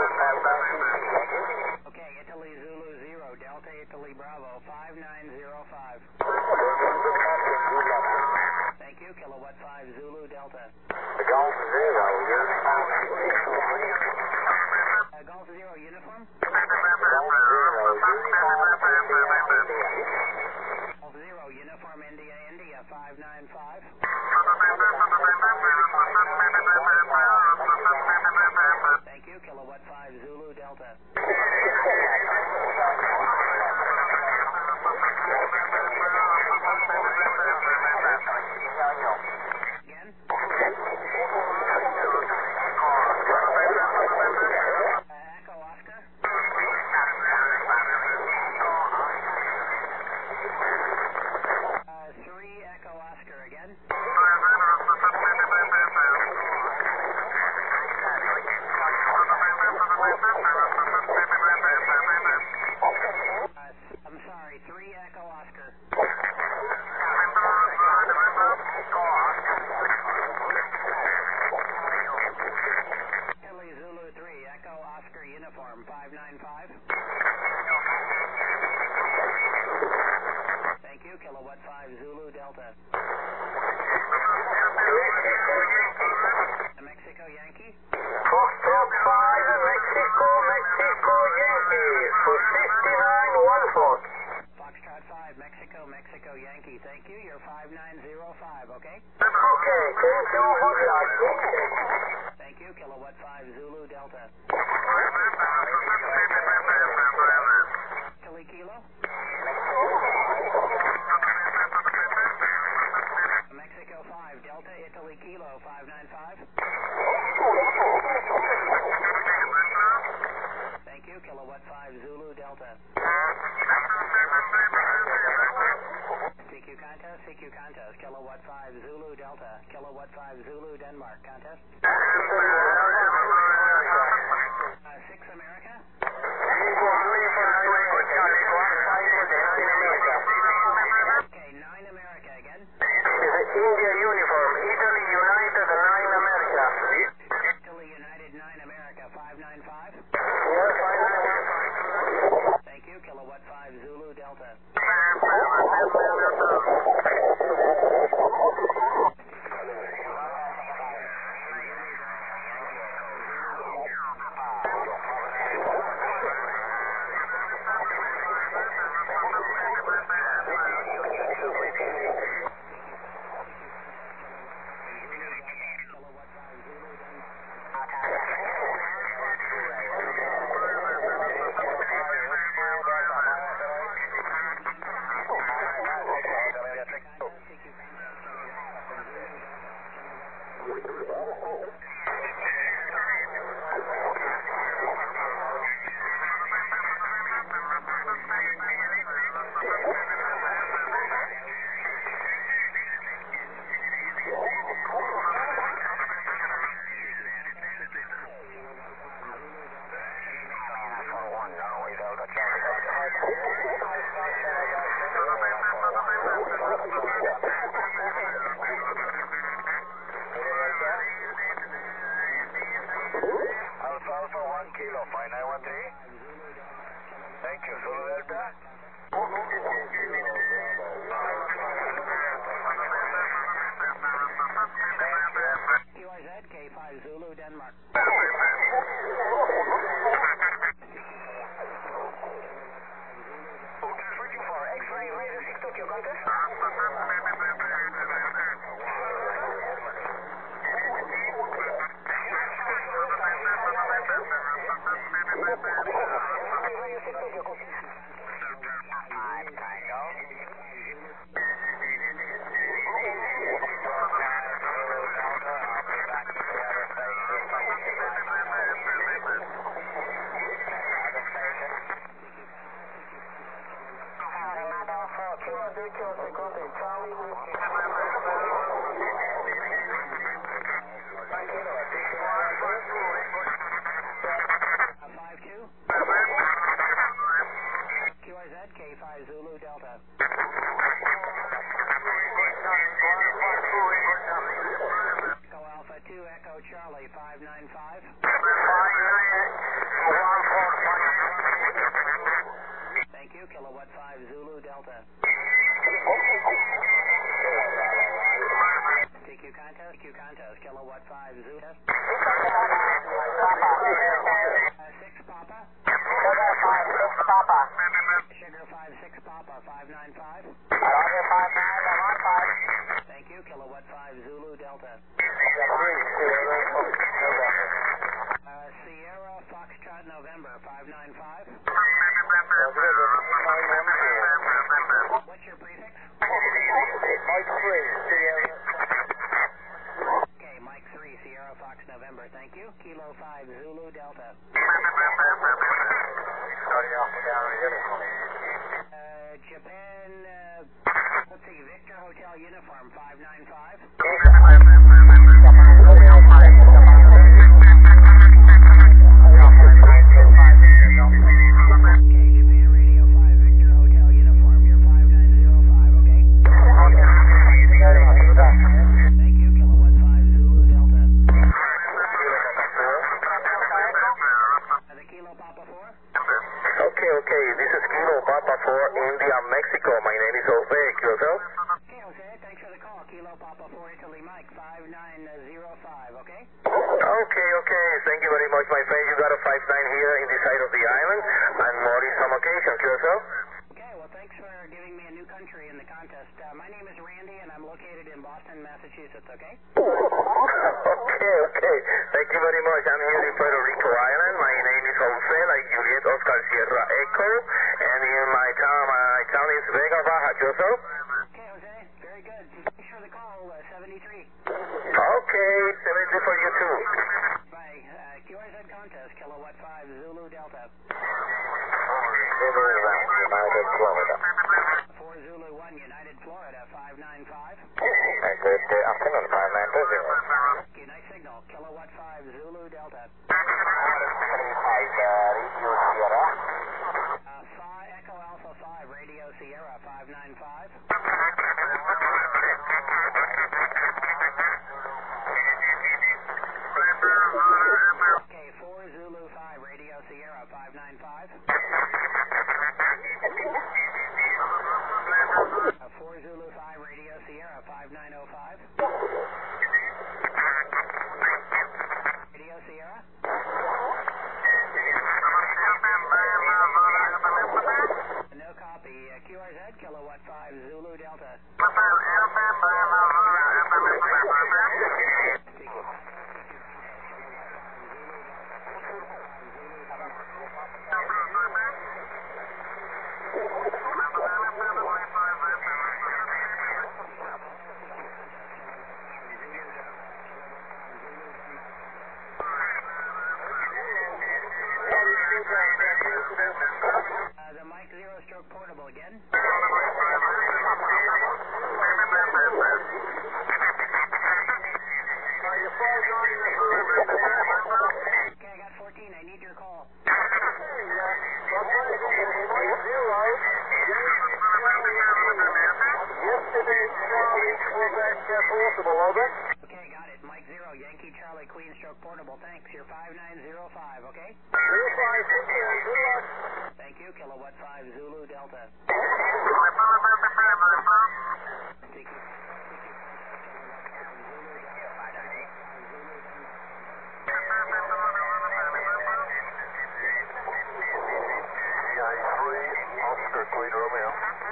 Okay, Italy Zulu 0, Delta Italy Bravo 5905. Thank you, Kilowatt 5 Zulu Delta. Golf 0, Golf 0 uniform? Golf 0 uniform India India 595. Thank you, Kilowatt 5 Zulu Delta. Again? Echo Oscar? 3 Echo Oscar again? I'm sorry, 3 Echo Oscar. Italy Zulu 3, Echo Oscar Uniform 595. Thank you, Kilowatt 5 Zulu Delta. Mexico Yankee? Foxtrot 5, Mexico Yankee, for 5914. Foxtrot 5, Mexico Yankee. Thank you, you're 5905, okay? Okay, thank you, good luck. Thank you, Kilowatt 5 Zulu Delta. Italy Kilo? Mexico 5, Delta Italy Kilo 595. Thank you, Kilowatt 5 Zulu Delta. CQ contest, Kilowatt 5 Zulu Delta, Kilowatt 5 Zulu Denmark contest. 6 America? Okay, 9 America again. India uniform, Italy United 9 America. Italy United 9 America 595. Yes, 595. Thank you, Kilowatt 5 Zulu Delta. Alpha 1 Kilo 5913. Thank you, Zulu Delta. QRZ K5 Zulu Denmark. Searching for X-ray Radio 6 Tokyo contest. K5 Zulu Delta. Echo Alpha 2 Echo Charlie 595. November, 595. What's your prefix? Mike 3, Sierra. Okay, Mike 3, Sierra Fox November, thank you. Kilo 5, Zulu Delta. Starting off down again. Japan, let's see, Victor Hotel Uniform, 595. Okay, this is Kilo Papa 4, India, Mexico. My name is Jose. Yourself? Okay, Jose, thanks for the call. Kilo Papa 4, Italy, Mike, 5905, okay? Okay. Thank you very much, my friend. You got a 5-9 here in the side of the island, and more in some occasions. Yourself? Okay, well, thanks for giving me a new country in the contest. My name is Randy, and I'm located in Boston, Massachusetts, okay? Okay. Thank you very much. I'm here in Puerto Rico Island. My name is Jose, like Juliet Oscar Sierra Echo, and in my town is Vega Baja. Yourself? Okay, Jose, very good. Thanks for the call, 73. Okay, 70 for you too. Bye. QRZ contest, Kilowatt 5, Zulu Delta. United Florida. 4 Zulu 1, United Florida, 595. Good afternoon, 592. Okay, nice signal. Kilowatt 5, Zulu Delta. Echo Alpha 5, Radio Sierra, 595. Okay, 4 Zulu 5, Radio Sierra, 595. 4 Zulu 5, Radio Sierra, 5905. Radio Sierra? No copy. QRZ, Kilowatt 5, Zulu Delta. The Mike 0 stroke portable again. Okay, I got 14. I need your call. Okay, got it. Mike 0, Yankee Charlie Queen stroke portable. Thanks. You're 5905, okay? Thank you. Kilowatt 5, Zulu Delta. Oscar Queen Romeo.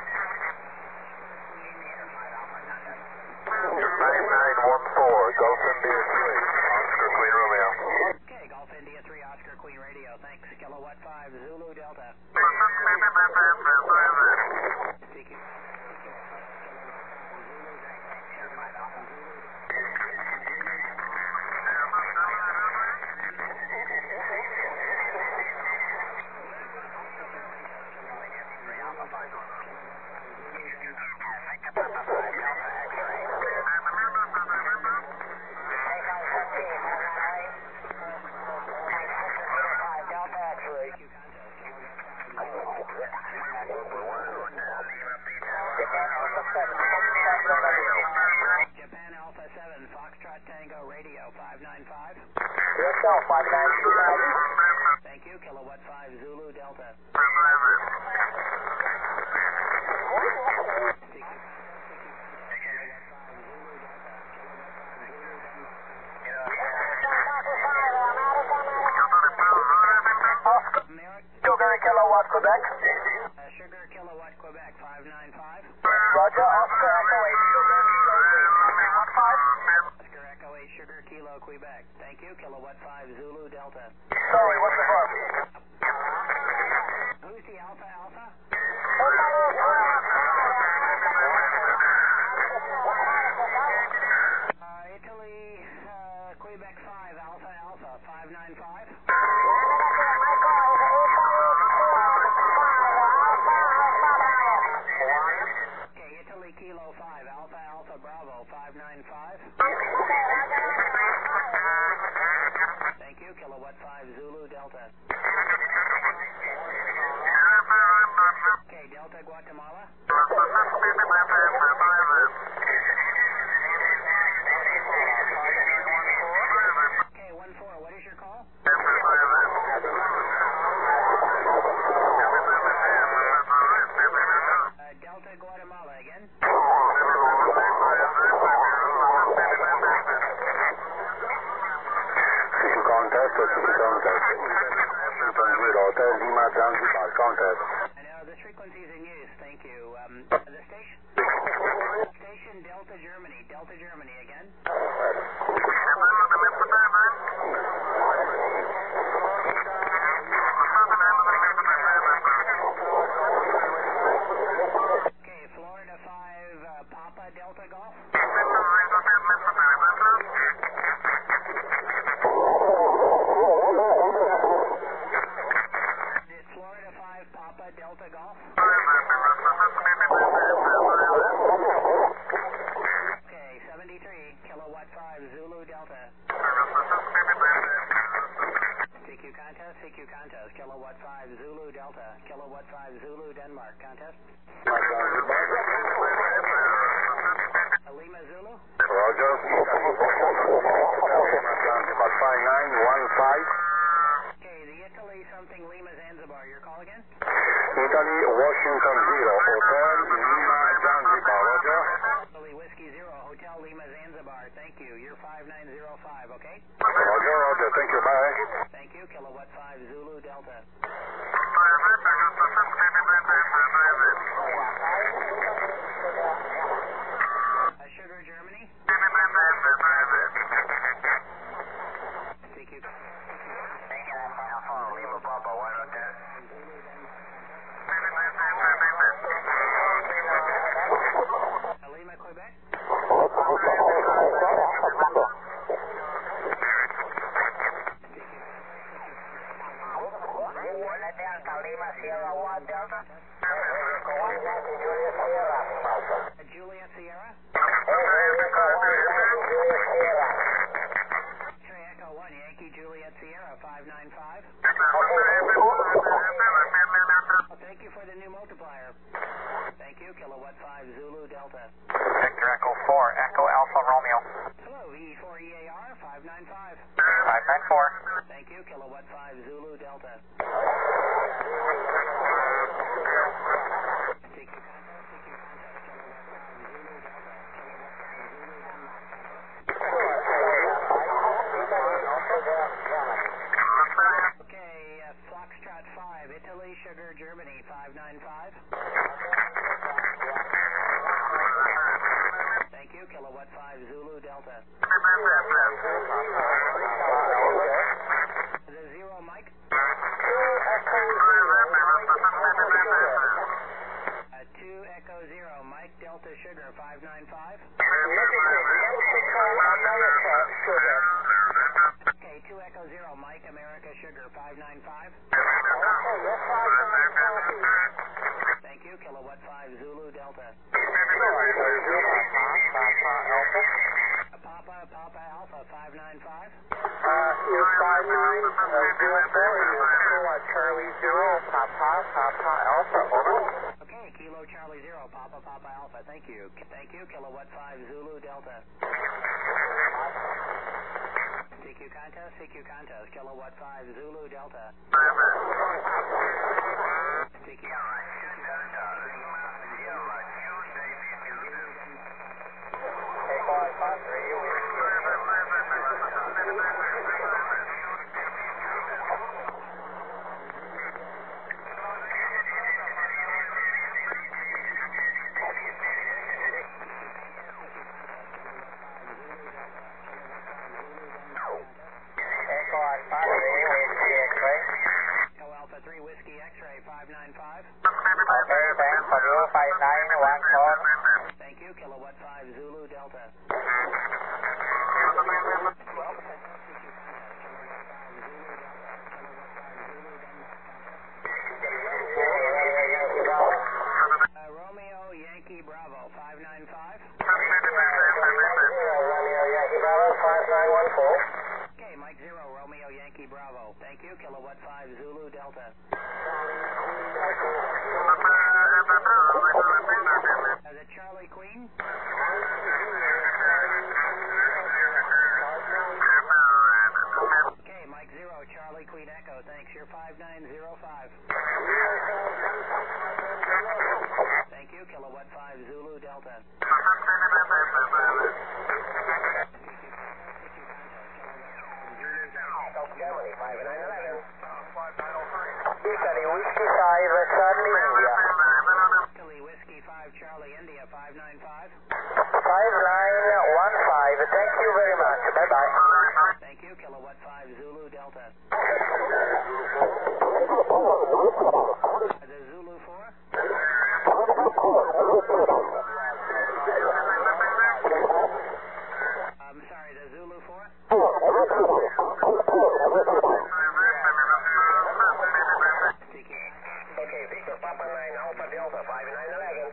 9914, Gulf India 3, Oscar Queen Romeo. Okay, Gulf India 3, Oscar Queen Radio. Thanks. Kilowatt 5, Zulu Delta. Japan Alpha 7, Foxtrot Tango Radio, 595. Yourself, 595. Thank you. Kilowatt 5, Zulu Delta. Sugar Kilowatt Quebec. Sugar Kilowatt Quebec, 595. Roger, Oscar Echo 8 Sugar Kilo 3, Oscar Echo 8 Sugar Kilo Quebec. Thank you. Kilowatt 5, Zulu Delta. Sorry, what's the problem? Zulu Delta. Okay, Delta Guatemala. Okay, 1-4, what is your call? Delta Guatemala again. Contest, Hotel Lima Zanzibar, contest. I know, this frequency is in use, thank you. The station? Station Delta Germany again. Okay, Florida 5, Papa Delta Golf. It's Florida 5, Papa Delta Golf. Okay, 73, Kilowatt 5, Zulu Delta. CQ contest, Kilowatt 5, Zulu Delta. Kilowatt 5, Zulu Denmark, contest. Lima Zulu. Roger. Zanzibar 5915. Okay, the Italy something Lima Zanzibar, your call again? Italy Washington 0, Hotel Lima Zanzibar, Roger. Italy Whiskey 0, Hotel Lima Zanzibar, thank you. You're 5905, okay? Roger, thank you, bye. Thank you, Kilowatt 5, Zulu Delta. Sugar Germany. CQ. Lima Papa 110. Lima, Quebec. Delta Lima Sierra 1 Delta. Juliet Sierra. X-ray Echo 1, Yankee Juliet Sierra 595. Thank you for the new multiplier. Thank you, Kilowatt 5, Zulu Delta. Victor Echo 4, Echo Alpha Romeo. Hello, E4EAR 595. 594. Thank you, Kilowatt 5, Zulu Delta. Okay, Foxtrot 5, Italy Sugar Germany 595. Thank you, Kilowatt 5, Zulu Delta. The 0, Mike. 2 Echo 0, Mike Delta Sugar 595. Okay, 2 Echo 0, Mike America Sugar 595. Thank you, Kilowatt 5, Zulu Delta. Papa Alpha 595. Charlie 0, Papa Alpha, over. Okay, Kilo Charlie 0, Papa Alpha, thank you. Thank you, Kilowatt 5, Zulu Delta. CQ contest, Kilowatt 5, Zulu Delta. CQ. Echo Alpha 3 Whiskey X-ray 595. Okay, thanks for you, 5914. Thank you, Kilowatt 5, Zulu Delta. Romeo Yankee Bravo 595. Romeo Yankee Bravo, 5914. Okay, Mike 0, Romeo Yankee Bravo. Thank you, Kilowatt Kilowatt 5 Zulu Delta. Is it Charlie Queen? Okay, Mike 0, Charlie Queen Echo. Thanks. You're 5905. Thank you. Kilowatt 5 Zulu Delta. Germany, 5911. Italy, Whiskey 5, Charlie India. Italy, Whiskey 5, Charlie India, 595. 5915, thank you very much. Bye-bye. Thank you. Kilowatt 5 Zulu Delta. The Zulu 4? I'm sorry, the Zulu 4? Okay, Victor, Papa 9, Alpha Delta, 5911.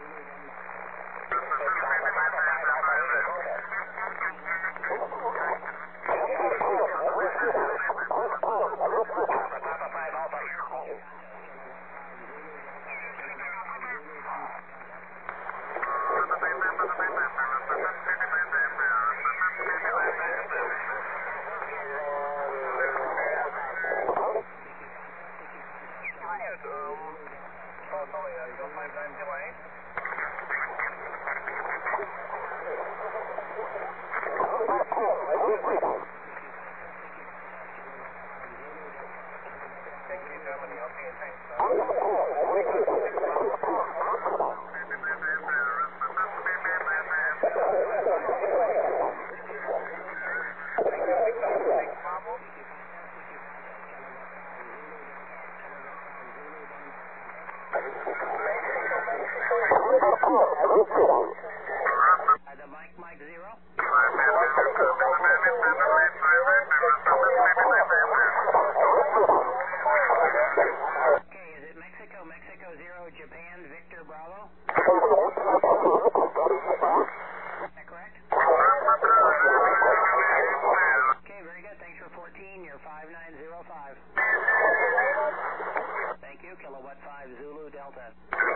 The Mike 0? Okay, is it Mexico 0, Japan, Victor Bravo? Is that correct? Okay, very good. Thanks for 14. You're 5905. Thank you. Kilowatt 5 Zulu Delta.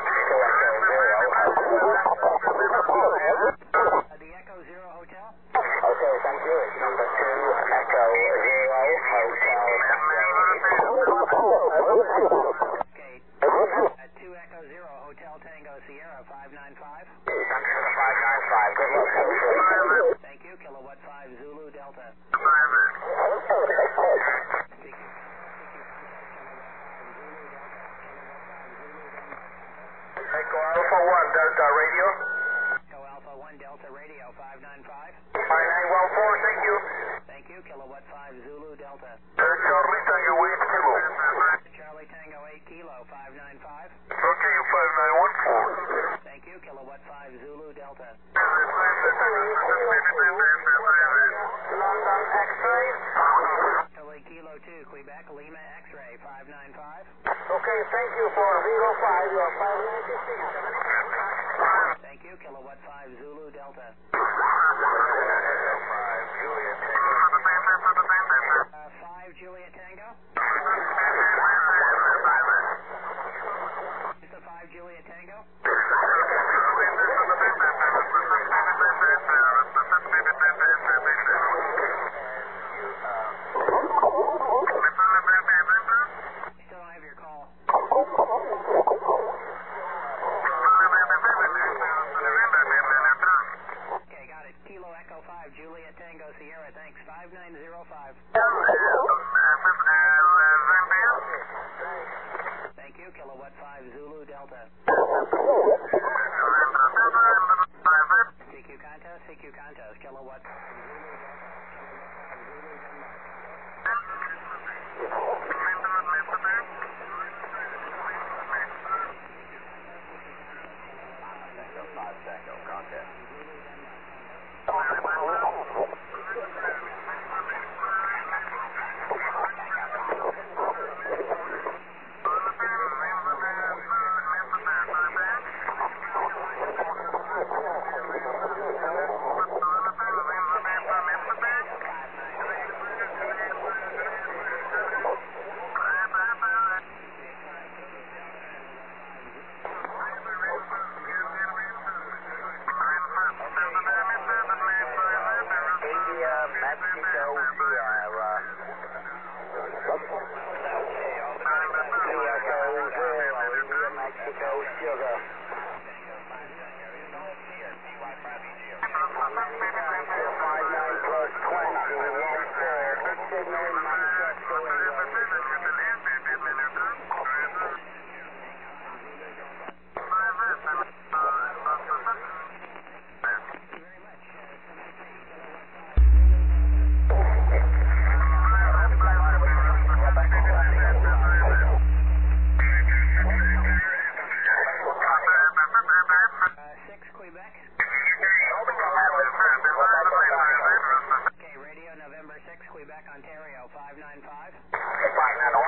The Echo 0 Hotel? Okay, thank you. It's number 2, Echo 0, Hotel. Okay. 2 Echo 0 Hotel Tango Sierra 595. Thanks for the 595. Good luck. Thank you. Kilowatt 5 Zulu Delta. Echo Alpha 1, Delta Radio. Echo Alpha 1 Delta Radio 595. 5914, thank you. Thank you. Kilowatt 5 Zulu Delta. Charlie Tango 8 Kilo. Charlie Tango 8 Kilo 595. Okay, 5914. Thank you. Kilowatt 5 Zulu Delta. London X-ray. Italy Kilo 2 Quebec Lima X-ray 595. Okay, thank you for 05, you are 596. Thank you. Kilowatt 5 Zulu Delta. 5 Juliet Tango. 5 Juliet Tango. Is the 5 Juliet Tango? Still don't have your call. Okay, got it. Kilo Echo 5 Juliet Tango Sierra. Thanks. 5905.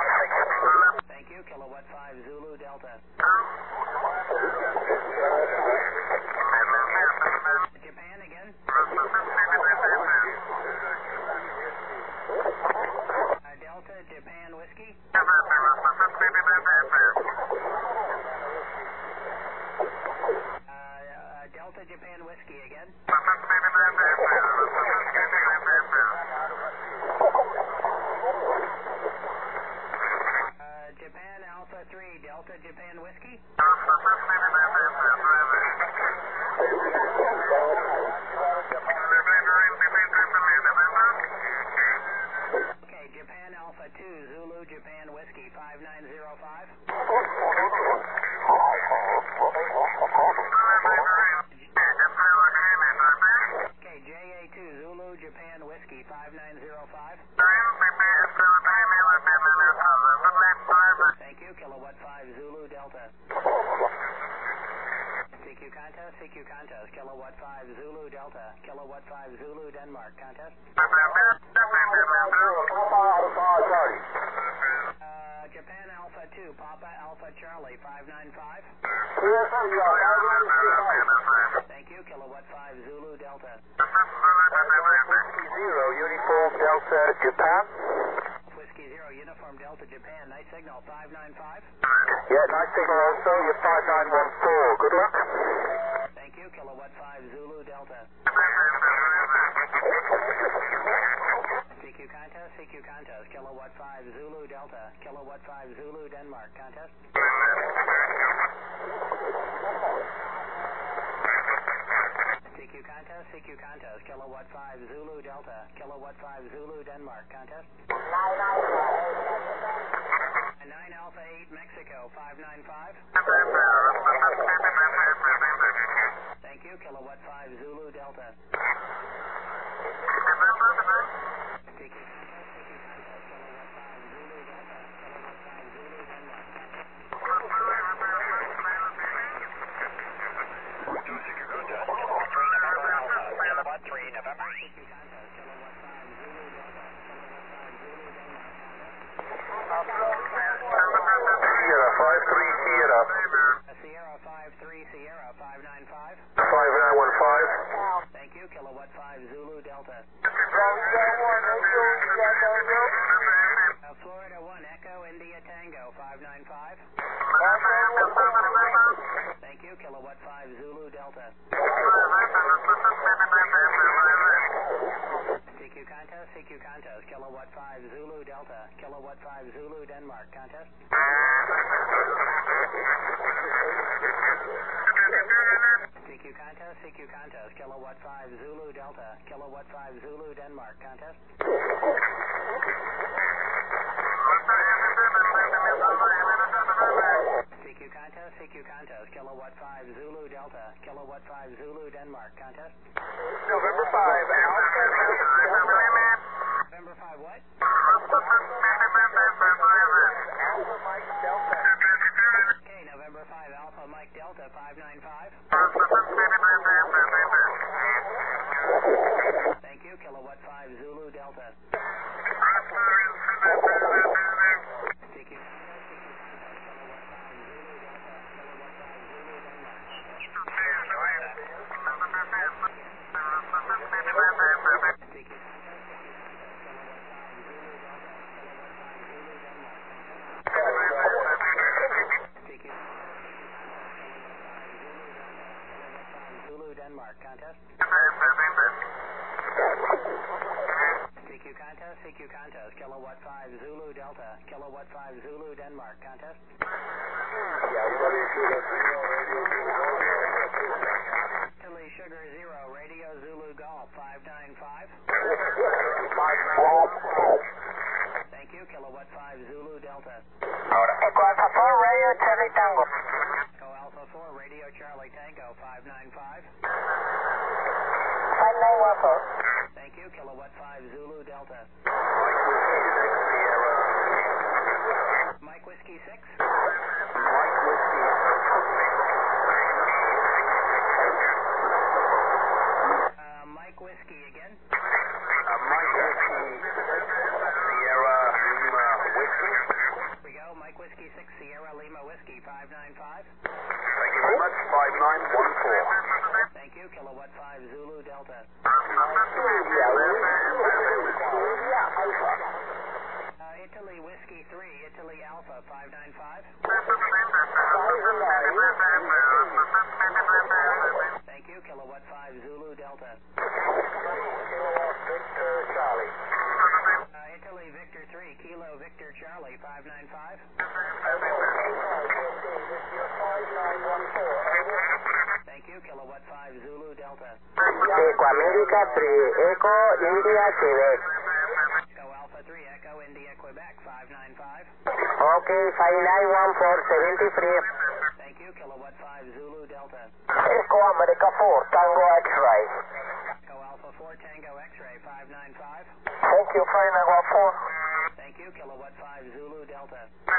Thank you, Kilowatt 5 Zulu Delta. Japan again. Delta Japan Whiskey. Delta Japan Whiskey again. Japan Alpha 3 Delta Japan Whiskey. Okay, Japan Alpha 2 Zulu Japan Whiskey 5905. Okay, JA2 Zulu Japan Whiskey 5905. Thank you, Kilowatt 5 Zulu Delta. CQ contest, Kilowatt 5 Zulu Delta, Kilowatt 5 Zulu Denmark contest. Japan Alpha 2, Papa Alpha Charlie 595. Thank you, Kilowatt 5 Zulu Delta. Whiskey 0, Uniform Delta, Japan. Whiskey 0, Uniform Delta, Japan. Nice signal, 595. Yeah, nice signal also. You're 5914. Good luck. Thank you, Kilowatt 5 Zulu Delta. CQ contest, Kilowatt 5 Zulu Delta, Kilowatt 5 Zulu Denmark contest. CQ contest, Kilowatt 5 Zulu Delta, Kilowatt 5 Zulu Denmark contest. 9 Alpha 8 Mexico 595. Thank you, Kilowatt 5 Zulu Delta. Sierra 53 Sierra. Sierra 53 Sierra 595. 5915. Thank you, Kilowatt 5 Zulu Delta. Florida 1 Echo India Tango 595. Thank you, Kilowatt 5 Zulu Delta. CQ contest, Kilowatt 5 Zulu Delta, Kilowatt 5 Zulu Denmark contest. CQ contest, Kilowatt 5 Zulu Delta, Kilowatt 5 Zulu Denmark contest. CQ contest, Kilowatt 5 Zulu Delta, Kilowatt 5 Zulu Denmark contest. November 5 Alpha. November 5 what? Alpha Mike Delta. Okay, November 5 Alpha Mike Delta 595. Thank you, Kilowatt 5 Zulu Delta. CQ Denmark contest. CQ contest, Kilowatt 5 Zulu Delta, Kilowatt 5 Zulu Denmark contest. Italy Sugar 0, Radio Zulu Golf 595. Thank you, Kilowatt 5 Zulu Delta. Echo Alpha 4 Radio Charlie Tango. Echo Alpha 4 Radio Charlie Tango 595. 5914. Thank you, Kilowatt 5 Zulu Delta. Mike Whiskey 6. Mike Whiskey again. Mike Whiskey Sierra Lima Whiskey. Whiskey 595. Thank you very much, 5914. Thank you, Kilowatt 5 Zulu Delta. Italy Whiskey 3, Italy Alpha 595. Thank you, Kilowatt 5 Zulu Delta. Victor Charlie. Italy Victor 3, Kilo Victor Charlie 595. Thank you, Kilowatt 5 Zulu Delta. Eco America 3, Eco India Quebec. Echo Alpha 3, Echo India Quebec 595. Okay, 591473. Thank you, Kilowatt 5 Zulu Delta. Eco America 4, Tango X-Ray. Echo Alpha 4 Tango X-Ray 595. Thank you, 5914. Thank you, Kilowatt 5 Zulu Delta.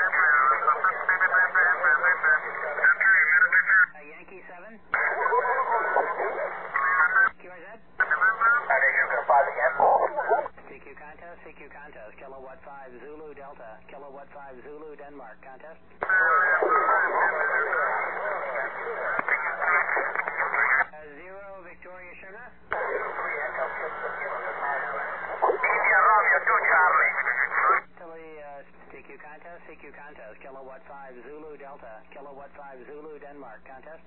Yankee 7. QRZ. I think you can find again. CQ Contest, CQ Contest, Kilowatt 5 Zulu Delta, Kilowatt 5 Zulu Denmark, Contest. 0 Victoria Sugar. India Romeo 2 Charlie. Italy, CQ Contest, CQ Contest, Kilowatt 5 Zulu Delta, Kilowatt 5 Zulu Denmark, Contest.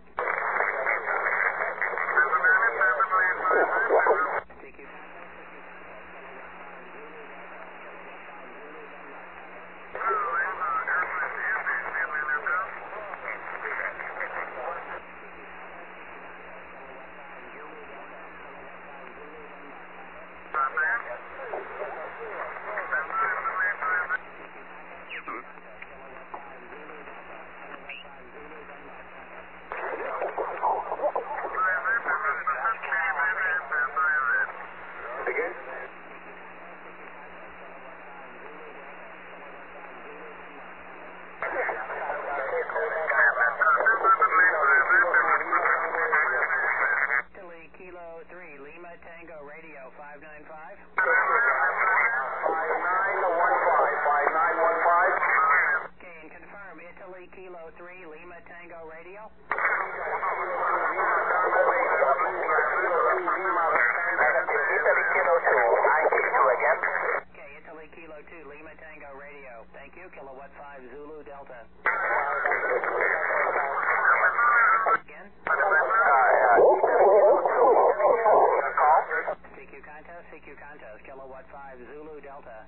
CQ Kilo 3, Lima Tango Radio 595. 5915. Okay, and confirm Italy Kilo 3, Lima Tango Radio. Italy Kilo 2, I give you again. Okay, Italy Kilo 2, Lima Tango Radio. Thank you, Kilowatt 5 Zulu Delta. Again. CQ Contest, CQ Contest, Kilowatt 5 Zulu Delta.